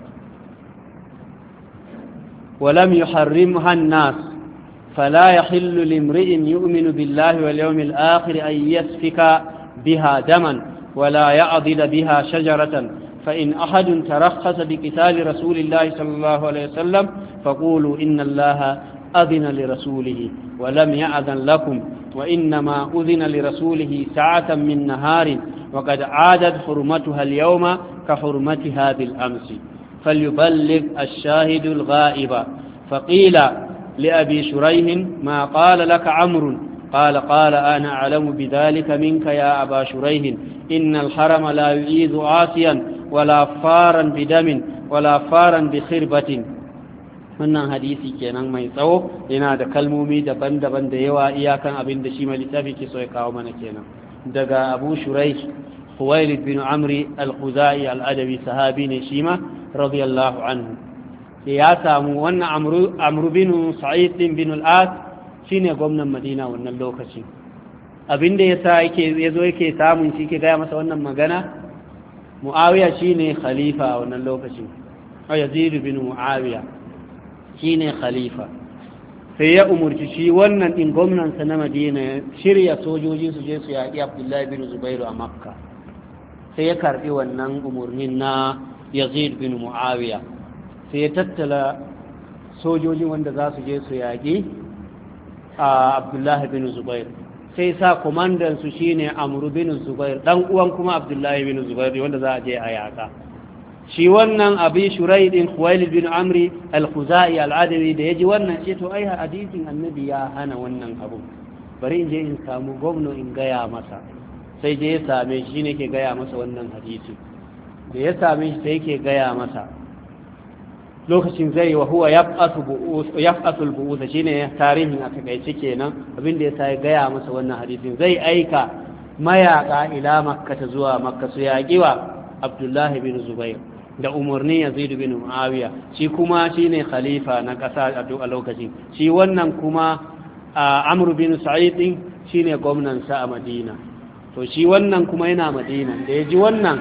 ولم يحرمها الناس فلا يحل لامرئ يؤمن بالله واليوم الآخر أن يسفك بها دما ولا يعضد بها شجرة فإن أحد ترخص بقتال رسول الله صلى الله عليه وسلم فقولوا إن الله أذن لرسوله ولم يأذن لكم وإنما أذن لرسوله ساعة من نهار وقد عادت حرمتها اليوم كحرمتها بالأمس فليبلغ الشاهد الغائب. فقيل لأبي شريح ما قال لك عمرو قال أنا أعلم بذلك منك يا أبا شريح إن الحرم لا يعيذ عاصيا ولا فارا بدم ولا فارا بخربة. wannan hadisi kenan mai tsawo yana da kalmomi daban-daban da yawa iyakan abin da shi mai littafi ke so ya kawo mana kenan daga Abu Shuraih Khuwailid bin Amri al-Khuzai al-Adawi sahabi ne shi ma radiyallahu anhu ya samu wannan Amru bin Sa'id bin al-As shine gwamnan Madina wannan lokaci abinda yasa yazo yake samun shi ke gaya masa wannan magana Muawiya shine khalifa a wannan lokaci Yazid bin Muawiya shine khalifa sai ya umurci shi wannan din gwamnansa na Madina shirya sojoji su je su yaƙi Abdullahi bin Zubairu a Makka sai ya karbi wannan umurnin na Yazid bin Muawiya sai ya tattala sojoji wanda za su je su yaƙi a Abdullahi bin Zubairu sai sa komandan su shine Amr bin Zubair dan uwan kuma Abdullahi bin Zubair wanda za a je a yaƙa shi wannan Abi Shuraih din Khuwailid bin Amri al-Khuzai al-Adawi da yaji wannan ce to ai hadisin annabi ya hana wannan abu bari in je in samu gwamno in gaya masa sai je ya same shi ne ke gaya masa wannan hadisi da ya same shi sai yake gaya masa lokacin zai wa huwa yaf'asu al-bu'us shine tarihin a takaice kenan abinda ya sai gaya masa wannan hadisin zai aika mayaka ila Makka ta zuwa Makka su yaƙiwa Abdullahi bin Zubair da umarni Yazid bin Muawiya shi kuma shine khalifa na ƙasa a lokacin shi wannan kuma Amr bin Sa'id din shine gwamnan sa a Madina to shi wannan kuma yana Madina da yaji wannan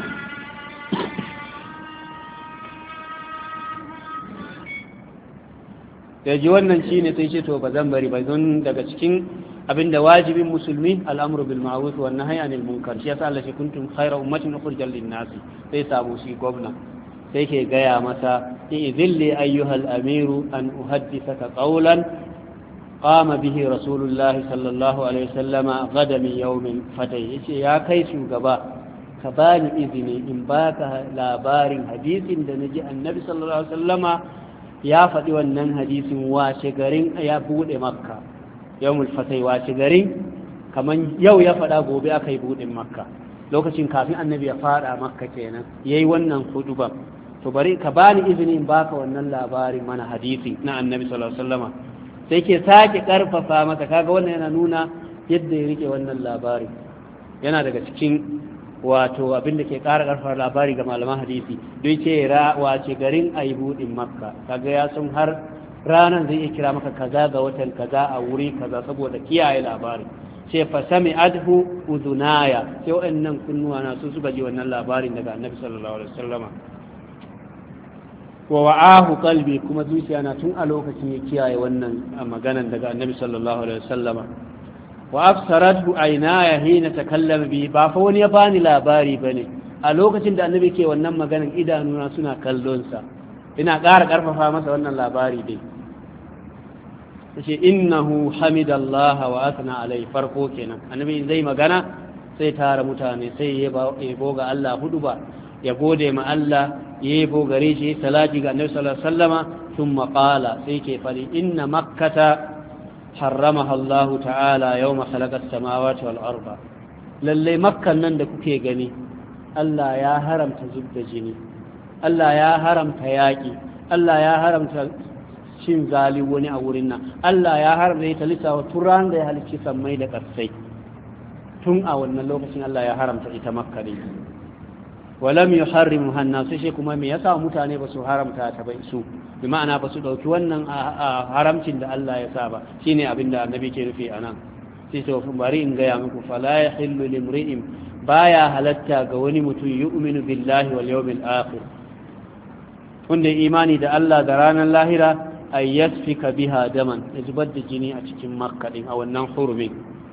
shine sai ce to bazan bari ba don daga cikin abinda wajibin musulmi al'amru bil ma'ruf wa nahyi anil munkar shi yasa Allah shi kuntum khayra ummatin ukhrijat lin nas sai samu shi gwamna sai ke gaya masa idhilli ayyuhal amiru an uhaddithaka qawlan qama bihi rasulullahi sallallahu alaihi wasallama gada min yawmin fatay yace ya kai shugaba ka bani izini in baka labarin hadisin da naji annabi sallallahu alaihi wasallama ya faɗi wannan hadisin washe garin ya bude Makka yawmul fatay washe garin kaman yau ya faɗa gobe aka yi budin Makka lokacin kafin annabi ya fada Makka kenan yayi wannan huduba to bari ka bani izini in baka wannan labarin mana hadisi na annabi sallallahu alaihi wasallama sai ke sake karfafa masa kaga wannan yana nuna yadda ya rike wannan labari yana daga cikin wato abinda ke ƙara karfafa labari ga malaman hadisi don ce wace garin ayi budin Makka kaga ya san har ranar zai iya kira maka kaza ga watan kaza a wuri kaza saboda kiyaye labari ce fa sami adhu udunaya sai wannan kunnuwa na su suka ji wannan labarin daga annabi sallallahu alaihi wasallama wa wa'ahu qalbi kuma zuciya na tun a lokacin ya kiyaye wannan maganan daga annabi sallallahu alaihi wasallama wa afsaratu aynaya hina takallama bi ba fa wani ya bani labari bane a lokacin da annabi ke wannan maganan idanuna suna kallon sa ina ƙara ƙarfafa masa wannan labari dai yace innahu hamidallaha wa athna alai farko kenan annabi zai magana sai tara mutane sai ya yabo ga Allah huduba ya gode ma Allah ya yabo gare shi salati ga annabi sallallahu alaihi wasallama thumma qala sai ke fadi inna makkata harramaha Allah ta'ala yawma khalaqa as-samawati wal arda lalle makkan nan da kuke gani Allah ya haramta zubda jini Allah ya haramta yaƙi Allah ya haramta cin zali wani a wurin nan Allah ya haramta ta lissawa turan da ya halicci sammai da ƙarsai tun a wannan lokacin Allah ya haramta ita makka ne walam yuharrimu hannasu shi kuma me yasa mutane ba su haramta ta bai su bi ma'ana ba su dauki wannan haramcin da Allah ya sa ba shine abin da annabi ke nufi anan sai to bari in gaya muku fala yahillu limri'in baya halatta ga wani mutum yu'minu billahi wal yawmil akhir wanda imani da Allah da ranar lahira ay yasfika biha daman ya zubar da jini a cikin makka din a wannan hurumin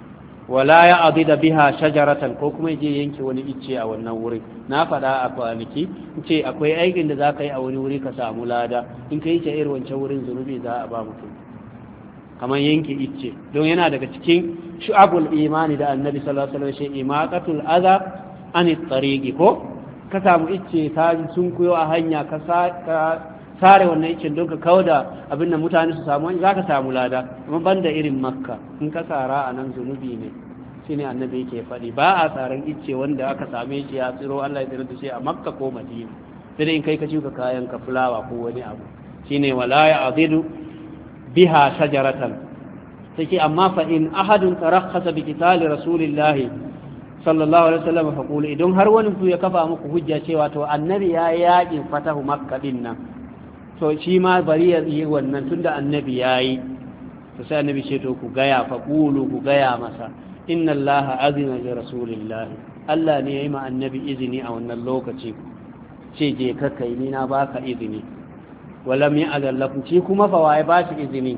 wala ya adida biha shajaratan ko kuma je yanke wani icce a wannan wuri na faɗa a kwanaki ce akwai aikin da za ka yi a wani wuri ka samu lada in ka yi ta irin wancan wurin zunubi za a ba mutum kamar yanke icce don yana daga cikin shu'abul imani da annabi sallallahu alaihi wasallam shi imaqatul adha anit tariqi ko ka samu icce ta sun kuyo a hanya ka sare wannan iccen don ka kauda abin da mutane su samu za ka samu lada amma banda irin makka in ka tsara a nan zunubi ne shine annabi yake faɗi ba a tsaron icce wanda aka same shi ya tsiro Allah ya tsira da shi a makka ko madina sai in kai ka shuka kayan ka fulawa ko wani abu shine wala ya azidu biha shajaratan take amma fa in ahadun tarakhasa bi qitali rasulillah sallallahu alaihi wasallam fa qulu idan har wani ku ya kafa muku hujja cewa to annabi ya yaƙin fatahu makka din nan to shi ma bari ya yi wannan tunda annabi yayi to sai annabi ce to ku gaya fa qulu ku gaya masa inna allaha azina li rasulillah Allah ne yayi ma annabi izini a wannan lokaci ce je ka kai ni na baka izini walam ya'zal lakum shi kuma fa waye ba shi izini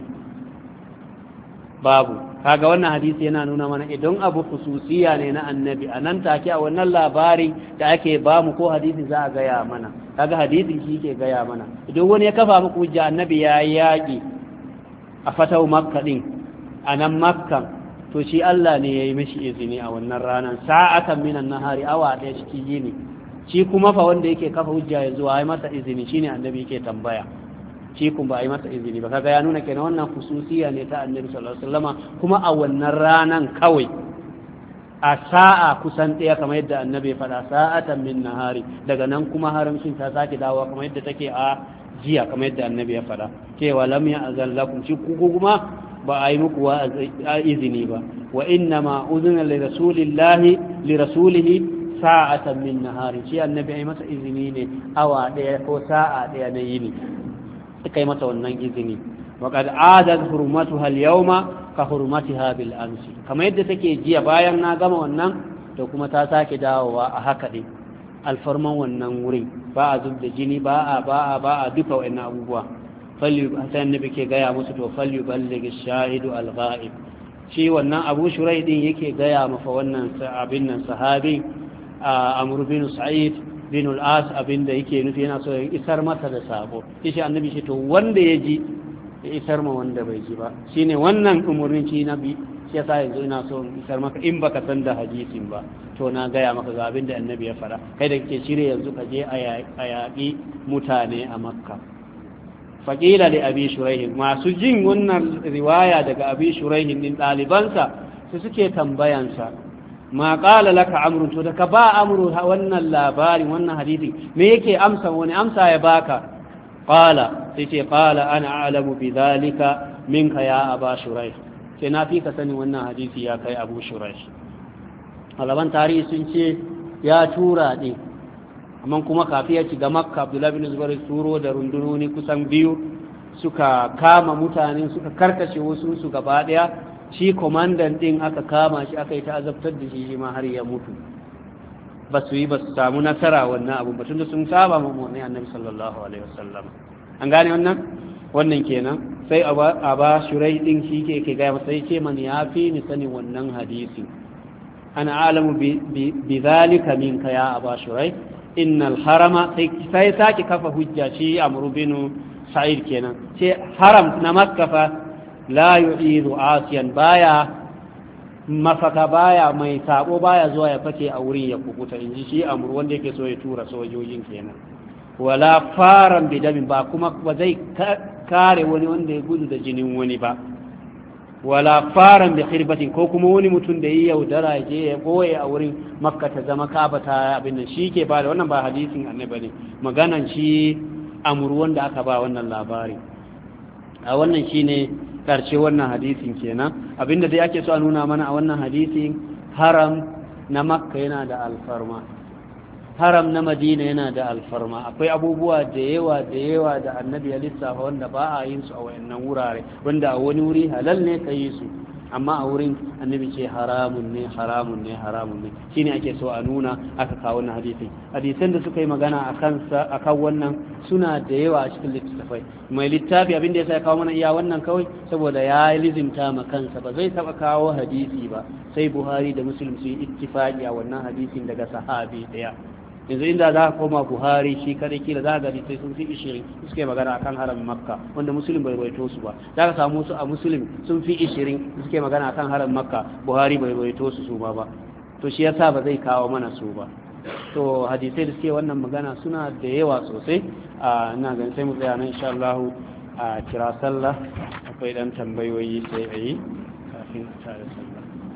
babu kaga wannan hadisi yana nuna mana idan abu khususiya ne na annabi anan take a wannan labari da ake ba mu ko hadisi za a gaya mana kaga hadisin shi ke gaya mana idan wani ya kafa muku hujja annabi ya yaki a fatau makka din anan makka to shi Allah ne yayi mishi izini a wannan ranar sa'atan minan nahari awa ɗaya cikin yini shi kuma fa wanda yake kafa hujja yanzu ai masa izini shine annabi yake tambaya shi kun ba a yi masa izini ba kaga ya nuna kenan wannan khususiya ne ta annabi sallallahu alaihi wasallama kuma a wannan ranan kawai a sa'a kusan ɗaya kamar yadda annabi ya faɗa sa'atan min nahari daga nan kuma haramcin ta sake dawowa kamar yadda take a jiya kamar yadda annabi ya faɗa cewa lam ya'zan lakum shi ku kuma ba a yi muku wa izini ba wa inna ma uzina li rasulihi sa'atan min nahari shi annabi ya yi masa izini ne awa ɗaya ko sa'a ɗaya na yini suka yi masa wannan izini wa qad adat hurmatuha al-yawma ka hurmatiha bil amsi kamar yadda take jiya bayan na gama wannan to kuma ta sake dawowa a haka din alfarman wannan wurin ba a zub da jini ba a duka wannan abubuwa falyu sai annabi ke gaya musu to falyu ballighi shahidu al-ghaib shi wannan Abu Shurai din yake gaya mafa wannan abin nan sahabi Amr bin Sa'id bin al-As abinda yake nufi yana so ya isar masa da sabo shi annabi shi to wanda ya ji ya isar ma wanda bai ji ba shine wannan umurnin ci nabi shi yasa yanzu ina so in isar maka in baka san da hadisin ba to na gaya maka ga abinda annabi ya fara kai da kake shirye yanzu ka je a yaƙi mutane a makka faƙila da abi shuraihin masu jin wannan riwaya daga abi shuraihin din ɗalibansa su suke tambayansa ma ƙala laka amrun to da ka ba amru wannan labarin wannan hadisi me yake amsa wani amsa ya baka ƙala sai ce ƙala ana alamu bi zalika minka ya aba shuraih sai na fi ka sani wannan hadisi ya kai abu shuraih malaman tarihi sun ce ya tura ɗin amma kuma kafi ya shiga makka abdullahi bin zubair turo da rundunoni kusan biyu suka kama mutane suka karkashe wasu su gaba daya shi komandan din aka kama shi aka yi ta azabtar da shi ma har ya mutu ba su samu nasara wannan abu batun da sun saba mu ne annabi sallallahu alaihi wasallam an gane wannan kenan sai aba shurai din shi ke ga sai ce man yafi ni sani wannan hadisi ana alamu bi zalika minka ya aba shurai innal harama sai sake kafa hujja shi amru bin sa'id kenan ce haram na makka fa la yu'idu asiyan baya mafaka baya mai sabo baya zuwa ya fake a wurin ya kukuta inji shi amru wanda yake so ya tura sojojin kenan wala faran bidamin ba kuma ba zai kare wani wanda ya gudu da jinin wani ba wala faran bi khirbatin ko kuma wani mutum da yi yaudara je ya boye a wurin makka ta zama kaba ta abin nan shi ke ba da wannan ba hadisin annabi ne maganan shi amuru wanda aka ba wannan labari a wannan shine karshe wannan hadisin kenan abinda dai ake so a nuna mana a wannan hadisin haram na makka yana da alfarma haram na madina yana da alfarma akwai abubuwa da yawa da annabi ya lissafa wanda ba a yin su a wayannan wurare wanda a wani wuri halal ne ka yi su amma a wurin annabi ce haramun ne haramun ne haramun ne shine ake so a nuna aka kawo wannan hadisi hadisan da suka yi magana akan wannan suna da yawa a cikin littattafai mai littafi abin da yasa ya kawo mana iya wannan kawai saboda ya lizimta ma kansa ba zai taba kawo hadisi ba sai Buhari da Muslim su yi ittifaqi a wannan hadisin daga sahabi daya yanzu inda za ka koma Buhari shi kadai kila za ka ga sai sun fi 20 suke magana akan haramin Makka wanda Muslim bai rawaito su ba za ka samu su a Muslim sun fi 20 suke magana akan haramin Makka Buhari bai rawaito su ba to shi yasa ba zai kawo mana su ba to hadisai da suke wannan magana suna da yawa sosai ina ganin sai mu tsaya nan insha Allah a kira sallah akwai dan tambayoyi sai a yi kafin tare sallah